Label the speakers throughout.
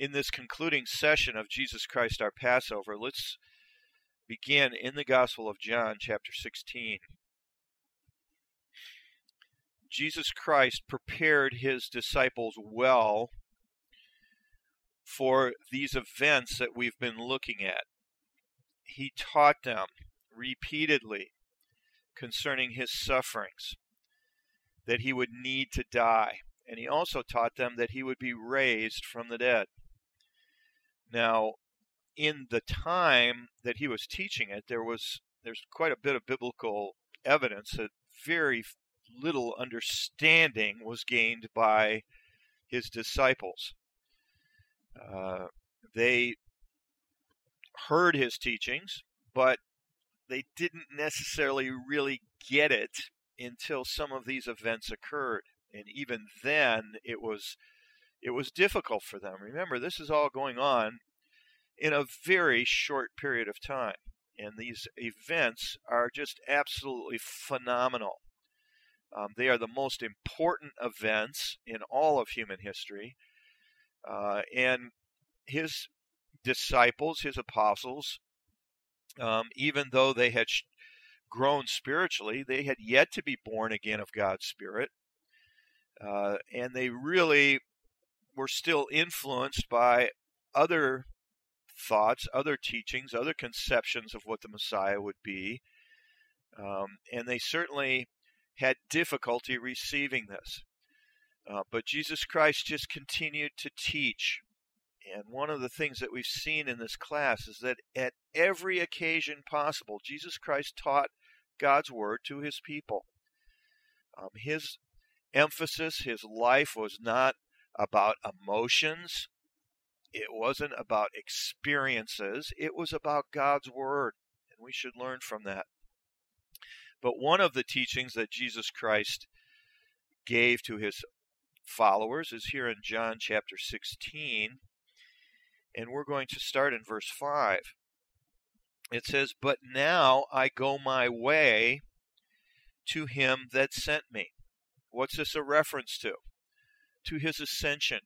Speaker 1: in this concluding session of Jesus Christ, our Passover, let's begin in the Gospel of John, chapter 16. Jesus Christ prepared his disciples well for these events that we've been looking at. He taught them repeatedly concerning his sufferings, that he would need to die. And he also taught them that he would be raised from the dead. Now, in the time that he was teaching it, there's quite a bit of biblical evidence that very little understanding was gained by his disciples. They heard his teachings, but they didn't necessarily really get it until some of these events occurred. And even then, it was difficult for them. Remember, this is all going on in a very short period of time. And these events are just absolutely phenomenal. They are the most important events in all of human history. And his disciples, his apostles, even though they had grown spiritually, they had yet to be born again of God's Spirit. And they really were still influenced by other thoughts, other teachings, other conceptions of what the Messiah would be. And they certainly had difficulty receiving this. But Jesus Christ just continued to teach. And one of the things that we've seen in this class is that at every occasion possible, Jesus Christ taught God's Word to his people. His emphasis, his life was not about emotions. It wasn't about experiences. It was about God's Word. And we should learn from that. But one of the teachings that Jesus Christ gave to his followers is here in John chapter 16. And we're going to start in verse 5. It says, "But now I go my way to him that sent me." What's this a reference to? To his ascension.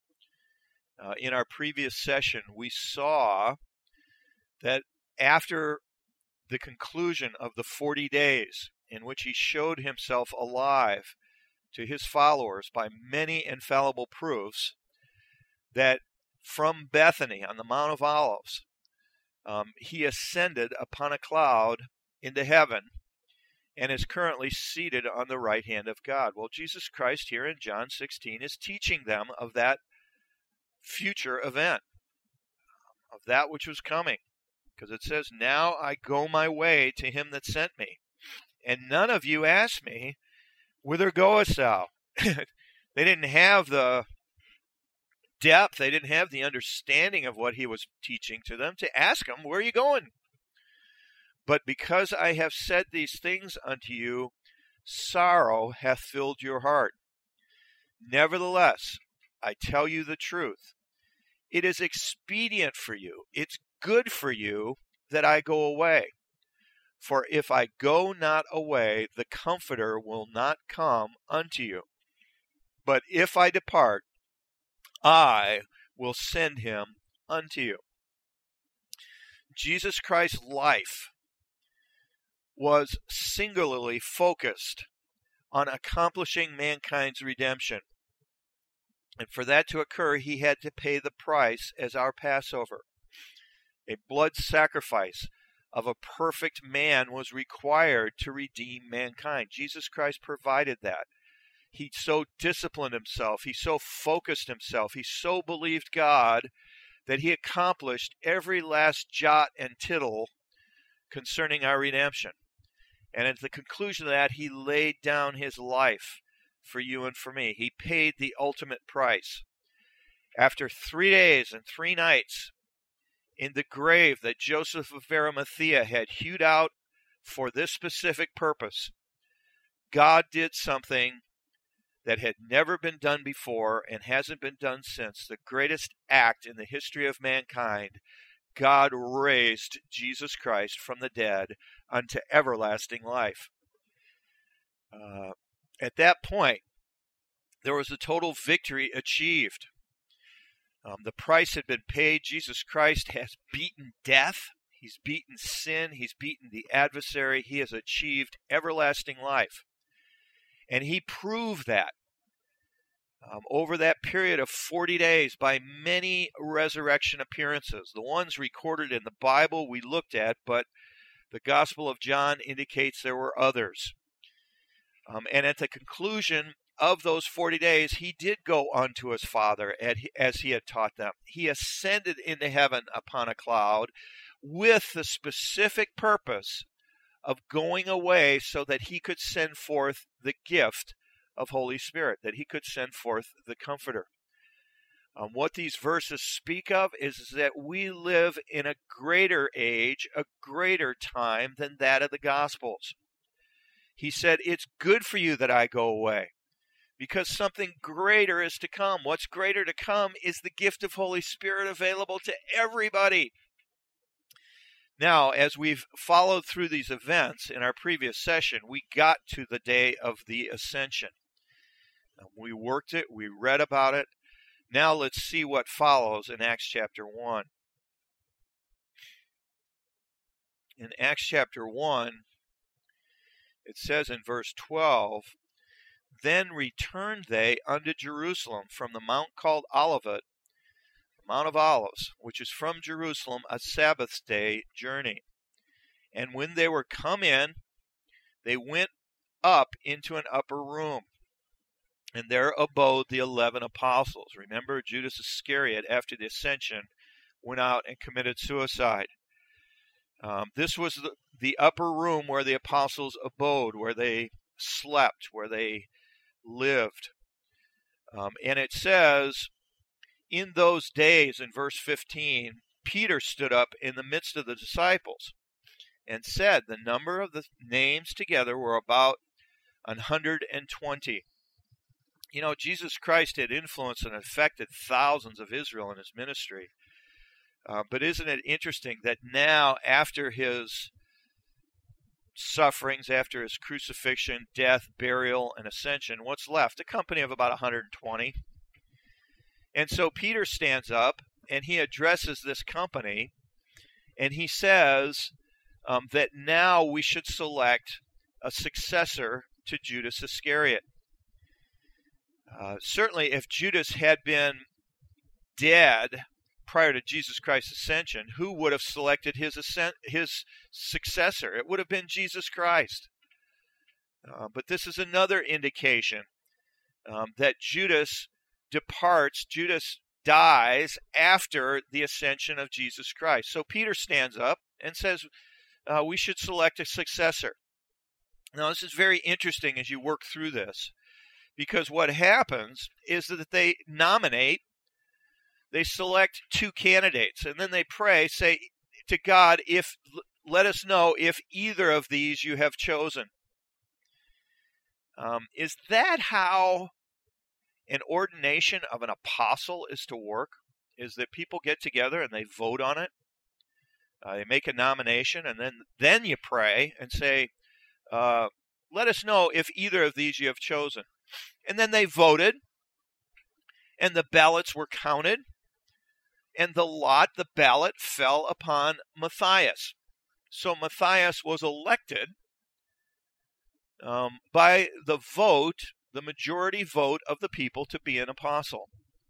Speaker 1: In our previous session, we saw that after the conclusion of the 40 days in which he showed himself alive to his followers by many infallible proofs, that from Bethany on the Mount of Olives, he ascended upon a cloud into heaven and is currently seated on the right hand of God. Well, Jesus Christ here in John 16 is teaching them of that future event, of that which was coming. Because it says, "Now I go my way to him that sent me. And none of you asked me, whither goest thou?" They didn't have the depth, they didn't have the understanding of what he was teaching to them to ask him, "Where are you going?" "But because I have said these things unto you, sorrow hath filled your heart. Nevertheless, I tell you the truth. It is expedient for you, it's good for you that I go away. For if I go not away, the Comforter will not come unto you. But if I depart, I will send him unto you." Jesus Christ's life was singularly focused on accomplishing mankind's redemption. And for that to occur, he had to pay the price as our Passover. A blood sacrifice of a perfect man was required to redeem mankind. Jesus Christ provided that. He so disciplined himself, he so focused himself, he so believed God that he accomplished every last jot and tittle concerning our redemption. And at the conclusion of that, he laid down his life for you and for me. He paid the ultimate price. After 3 days and 3 nights in the grave that Joseph of Arimathea had hewed out for this specific purpose, God did something that had never been done before and hasn't been done since. The greatest act in the history of mankind. God raised Jesus Christ from the dead unto everlasting life. At that point, there was a total victory achieved. The price had been paid. Jesus Christ has beaten death. He's beaten sin. He's beaten the adversary. He has achieved everlasting life. And he proved that over that period of 40 days by many resurrection appearances. The ones recorded in the Bible we looked at, but the Gospel of John indicates there were others. And at the conclusion of those 40 days, he did go unto his Father as he had taught them. He ascended into heaven upon a cloud with the specific purpose of going away so that he could send forth the gift of Holy Spirit, that he could send forth the Comforter. What these verses speak of is that we live in a greater age, a greater time than that of the Gospels. He said, it's good for you that I go away, because something greater is to come. What's greater to come is the gift of Holy Spirit available to everybody. Now, as we've followed through these events in our previous session, we got to the day of the ascension. We worked it, we read about it. Now let's see what follows in Acts chapter 1. In Acts chapter 1, it says in verse 12, Then returned they unto Jerusalem from the mount called Olivet, the Mount of Olives, which is from Jerusalem a Sabbath day journey. And when they were come in, they went up into an upper room, and there abode the 11 apostles. Remember, Judas Iscariot, after the ascension, went out and committed suicide. This was the upper room where the apostles abode, where they slept, where they lived. And it says, in those days, in verse 15, Peter stood up in the midst of the disciples and said, the number of the names together were about 120. You know, Jesus Christ had influenced and affected thousands of Israel in his ministry. But isn't it interesting that now, after his sufferings, after his crucifixion, death, burial, and ascension, what's left? A company of about 120. And so Peter stands up, and he addresses this company, and he says that now we should select a successor to Judas Iscariot. Certainly, if Judas had been dead prior to Jesus Christ's ascension, who would have selected his successor? It would have been Jesus Christ. But this is another indication that Judas departs, Judas dies after the ascension of Jesus Christ. So Peter stands up and says, we should select a successor. Now, this is very interesting as you work through this, because what happens is that they select two candidates, and then they pray, say to God, let us know if either of these you have chosen. Is that how an ordination of an apostle is to work? Is that people get together and they vote on it? They make a nomination, and then you pray and say, let us know if either of these you have chosen. And then they voted, and the ballots were counted, and the ballot fell upon Matthias. So Matthias was elected by the majority vote of the people to be an apostle.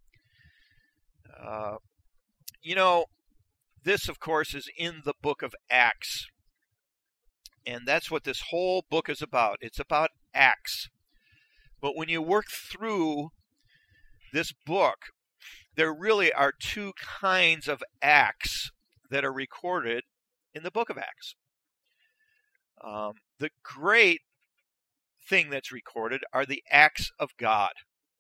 Speaker 1: This, of course, is in the book of Acts. And that's what this whole book is about. It's about Acts. But when you work through this book, there really are two kinds of acts that are recorded in the book of Acts. The great thing that's recorded are the acts of God.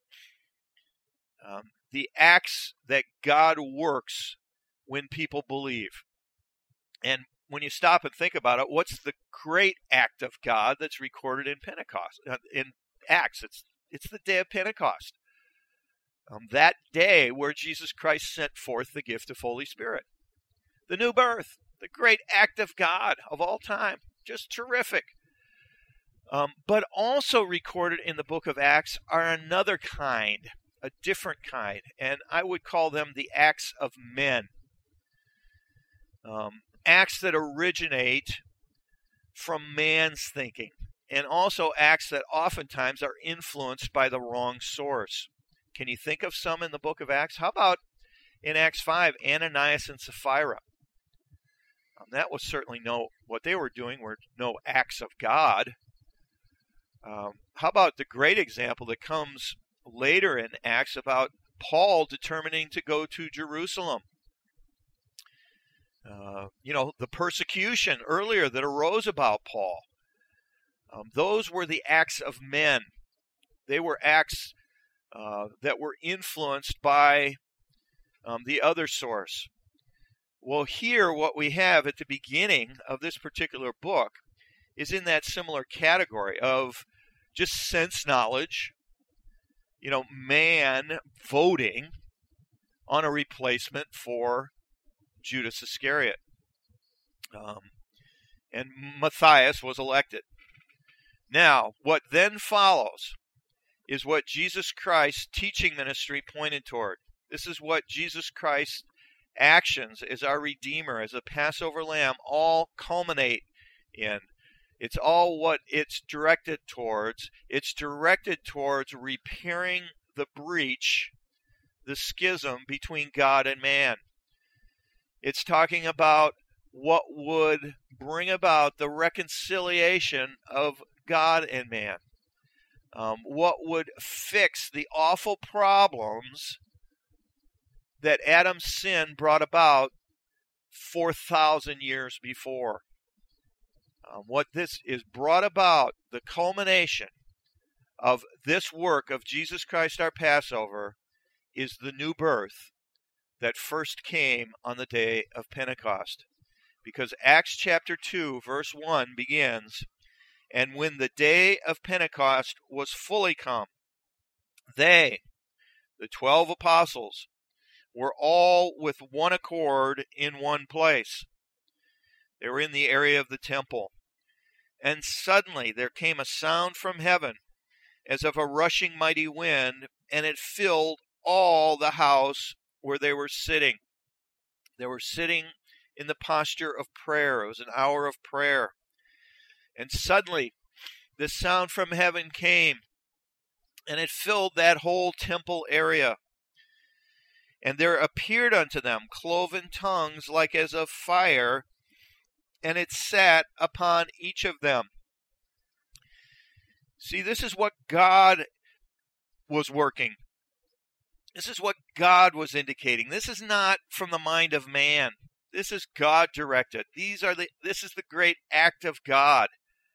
Speaker 1: The acts that God works when people believe. And when you stop and think about it, what's the great act of God that's recorded in Pentecost? In Acts, it's the day of Pentecost. That day where Jesus Christ sent forth the gift of Holy Spirit. The new birth, the great act of God of all time. Just terrific. But also recorded in the book of Acts are another kind a different kind, and I would call them the acts of men. Acts that originate from man's thinking, and also acts that oftentimes are influenced by the wrong source. Can you think of some in the book of Acts? How about in Acts 5, Ananias and Sapphira? That was certainly what they were doing were no acts of God. How about the great example that comes later in Acts about Paul determining to go to Jerusalem? The persecution earlier that arose about Paul. Those were the acts of men. They were acts that were influenced by the other source. Well, here what we have at the beginning of this particular book is in that similar category of just sense knowledge, man voting on a replacement for Judas Iscariot. And Matthias was elected. Now, what then follows is what Jesus Christ's teaching ministry pointed toward. This is what Jesus Christ's actions as our Redeemer, as a Passover lamb, all culminate in. It's all what it's directed towards. It's directed towards repairing the breach, the schism between God and man. It's talking about what would bring about the reconciliation of God and man. What would fix the awful problems that Adam's sin brought about 4,000 years before. What this is brought about, the culmination of this work of Jesus Christ our Passover, is the new birth that first came on the day of Pentecost. Because Acts chapter 2, verse 1 begins, "And when the day of Pentecost was fully come, they, the 12 apostles, were all with one accord in one place." They were in the area of the temple. "And suddenly there came a sound from heaven, as of a rushing mighty wind, and it filled all the house where they were sitting." They were sitting in the posture of prayer. It was an hour of prayer. And suddenly the sound from heaven came, and it filled that whole temple area. "And there appeared unto them cloven tongues like as of fire, and it sat upon each of them." See, this is what God was working. This is what God was indicating. This is not from the mind of man. This is God directed. This is the great act of God.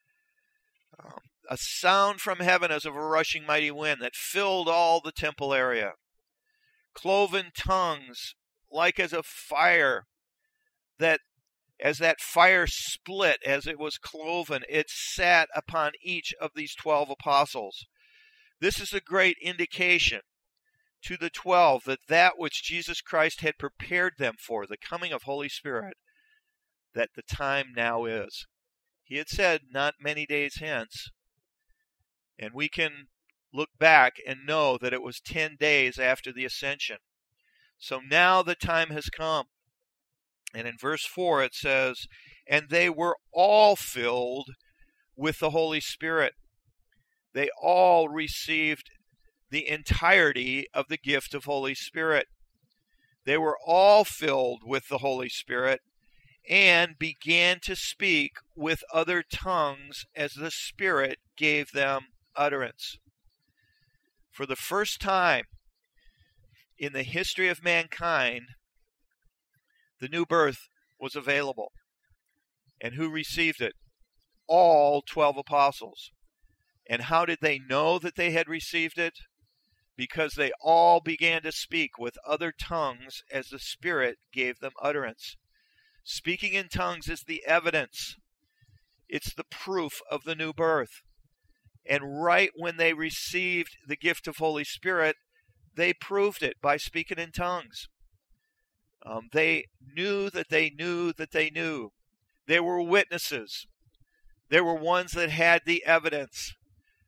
Speaker 1: A sound from heaven as of a rushing mighty wind that filled all the temple area. Cloven tongues like as of fire, that as that fire split, as it was cloven, it sat upon each of these 12 apostles. This is a great indication to the 12 that which Jesus Christ had prepared them for, the coming of Holy Spirit, that the time now is. He had said, not many days hence. And we can look back and know that it was 10 days after the ascension. So now the time has come. And in verse 4 it says, "And they were all filled with the Holy Spirit." They all received the entirety of the gift of Holy Spirit. They were all filled with the Holy Spirit and began to speak with other tongues as the Spirit gave them utterance. For the first time in the history of mankind, the new birth was available. And who received it? All 12 apostles. And how did they know that they had received it? Because they all began to speak with other tongues as the Spirit gave them utterance. Speaking in tongues is the evidence. It's the proof of the new birth. And right when they received the gift of Holy Spirit, they proved it by speaking in tongues. They knew that they knew that they knew. They were witnesses. They were ones that had the evidence.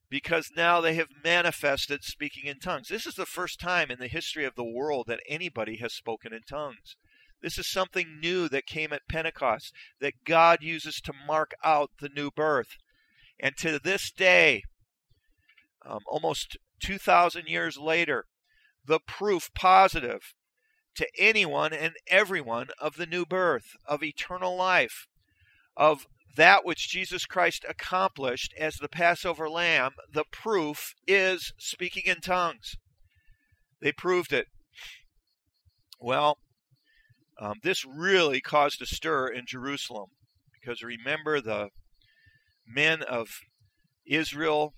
Speaker 1: because now they have manifested speaking in tongues. This is the first time in the history of the world that anybody has spoken in tongues. This is something new that came at Pentecost, that God uses to mark out the new birth. And to this day, almost 2,000 years later, the proof positive to anyone and everyone of the new birth, of eternal life, of that which Jesus Christ accomplished as the Passover lamb, the proof is speaking in tongues. They proved it. Well, this really caused a stir in Jerusalem, because remember, the men of Israel,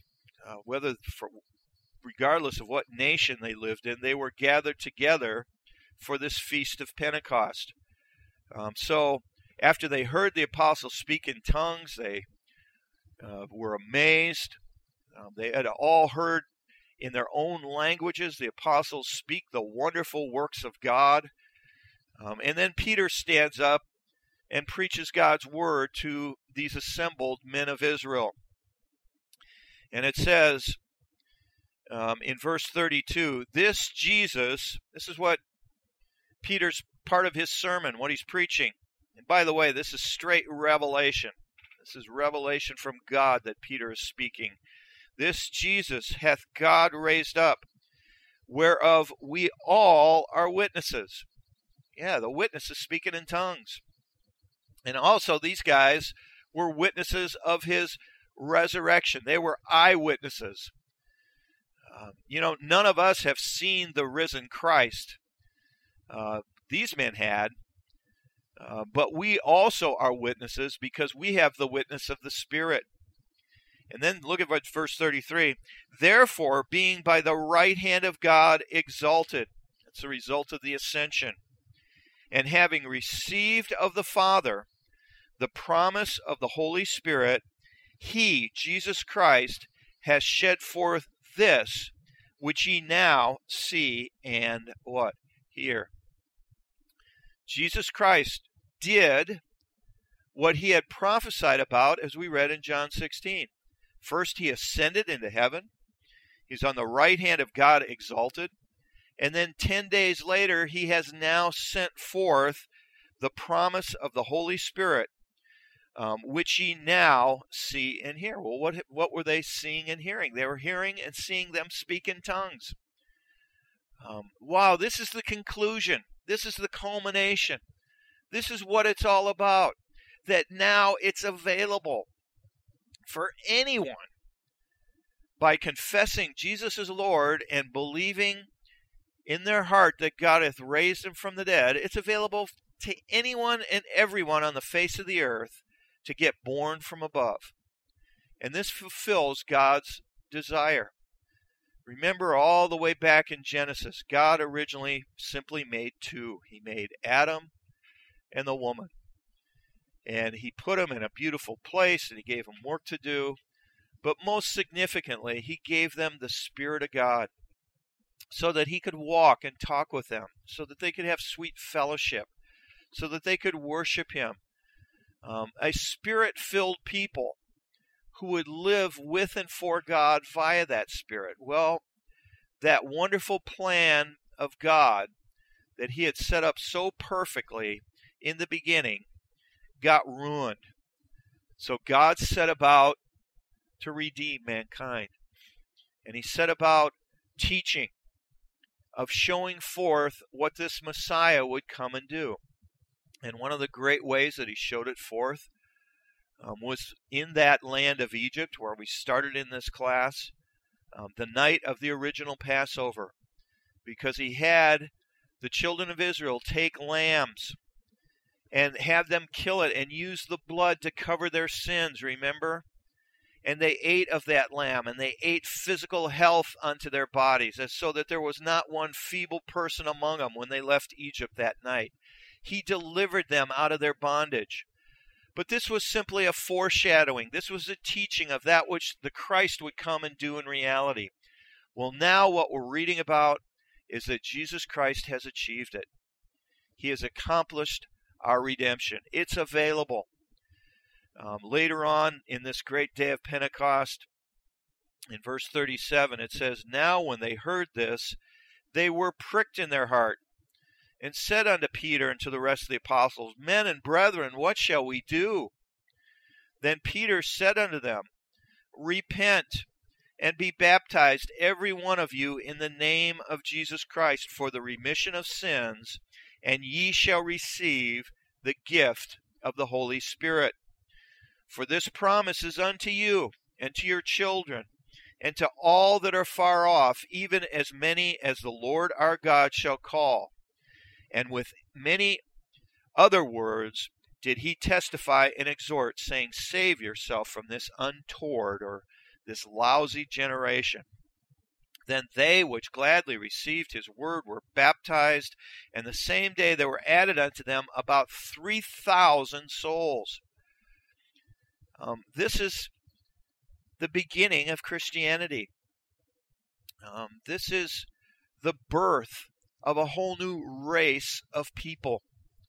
Speaker 1: regardless of what nation they lived in, they were gathered together for this feast of Pentecost. So after they heard the apostles speak in tongues, they were amazed. They had all heard in their own languages the apostles speak the wonderful works of God. And then Peter stands up and preaches God's word to these assembled men of Israel. And it says in verse 32, this Jesus, this is what Peter's part of his sermon, what he's preaching. And by the way, this is straight revelation. This is revelation from God that Peter is speaking. This Jesus hath God raised up, whereof we all are witnesses. Yeah, the witnesses speaking in tongues. And also these guys were witnesses of his resurrection. They were eyewitnesses. None of us have seen the risen Christ. These men had. But we also are witnesses because we have the witness of the Spirit. And then look at verse 33. Therefore, being by the right hand of God exalted. That's the result of the ascension. And having received of the Father the promise of the Holy Spirit, he, Jesus Christ, has shed forth this, which ye now see and what? Hear. Jesus Christ did what he had prophesied about, as we read in John 16. First, he ascended into heaven. He's on the right hand of God exalted. And then 10 days later, he has now sent forth the promise of the Holy Spirit, which ye now see and hear. Well, what were they seeing and hearing? They were hearing and seeing them speak in tongues. Wow, this is the conclusion. This is the culmination. This is what it's all about. That now it's available for anyone by confessing Jesus is Lord and believing in their heart that God hath raised him from the dead. It's available to anyone and everyone on the face of the earth to get born from above. And this fulfills God's desire. Remember, all the way back in Genesis, God originally simply made two. He made Adam and the woman. And he put them in a beautiful place, and he gave them work to do. But most significantly, he gave them the Spirit of God so that he could walk and talk with them, so that they could have sweet fellowship, so that they could worship him. A Spirit-filled people who would live with and for God via that Spirit. Well, that wonderful plan of God that he had set up so perfectly in the beginning got ruined. So God set about to redeem mankind. And he set about teaching, of showing forth what this Messiah would come and do. And one of the great ways that he showed it forth was in that land of Egypt where we started in this class, the night of the original Passover, because he had the children of Israel take lambs and have them kill it and use the blood to cover their sins, remember? And they ate of that lamb, and they ate physical health unto their bodies, and so that there was not one feeble person among them when they left Egypt that night. He delivered them out of their bondage. But this was simply a foreshadowing. This was a teaching of that which the Christ would come and do in reality. Well, now what we're reading about is that Jesus Christ has achieved it. He has accomplished our redemption. It's available. Later on in this great day of Pentecost, In verse 37, it says, Now when they heard this, they were pricked in their heart, and said unto Peter and to the rest of the apostles, Men and brethren, what shall we do? Then Peter said unto them, Repent, and be baptized every one of you in the name of Jesus Christ for the remission of sins, and ye shall receive the gift of the Holy Spirit. For this promise is unto you, and to your children, and to all that are far off, even as many as the Lord our God shall call. And with many other words did he testify and exhort, saying, Save yourself from this untoward or this lousy generation. Then they which gladly received his word were baptized, and the same day there were added unto them about 3,000 souls. This is the beginning of Christianity. This is the birth of a whole new race of people.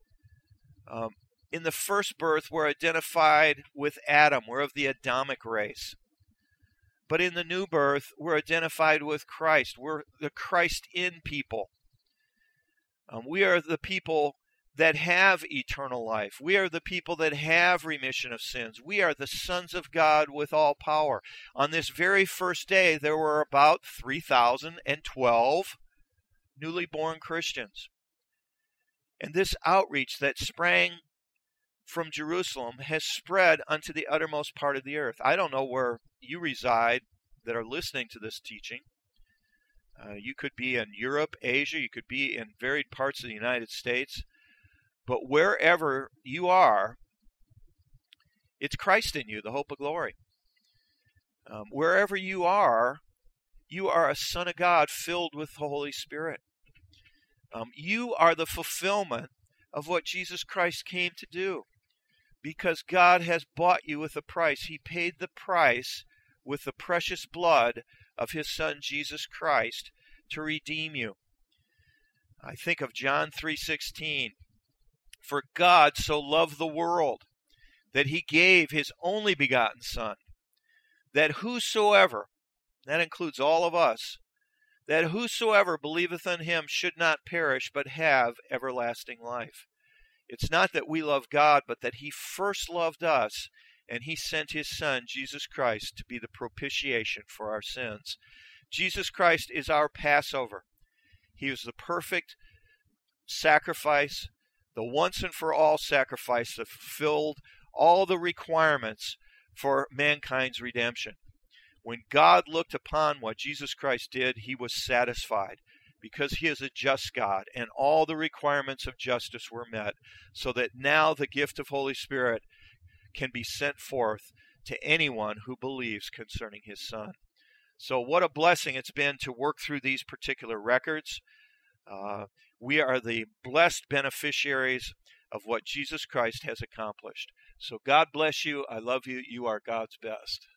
Speaker 1: In the first birth, we're identified with Adam. We're of the Adamic race. But in the new birth, we're identified with Christ. We're the Christ in people. We are the people that have eternal life. We are the people that have remission of sins. We are the sons of God with all power. On this very first day, there were about 3,012 newly born Christians. And this outreach that sprang from Jerusalem has spread unto the uttermost part of the earth. I don't know where you reside that are listening to this teaching. You could be in Europe, Asia, you could be in varied parts of the United States. But wherever you are, it's Christ in you, the hope of glory. Wherever you are a son of God filled with the Holy Spirit. You are the fulfillment of what Jesus Christ came to do, because God has bought you with a price. He paid the price with the precious blood of his Son Jesus Christ to redeem you. I think of John 3:16. For God so loved the world that he gave his only begotten Son, that whosoever, that includes all of us, that whosoever believeth on him should not perish but have everlasting life. It's not that we love God, but that he first loved us, and he sent his Son, Jesus Christ, to be the propitiation for our sins. Jesus Christ is our Passover. He was the perfect sacrifice, the once and for all sacrifice that fulfilled all the requirements for mankind's redemption. When God looked upon what Jesus Christ did, he was satisfied, because he is a just God, and all the requirements of justice were met, so that now the gift of Holy Spirit can be sent forth to anyone who believes concerning his Son. So what a blessing it's been to work through these particular records. We are the blessed beneficiaries of what Jesus Christ has accomplished. So God bless you. I love you. You are God's best.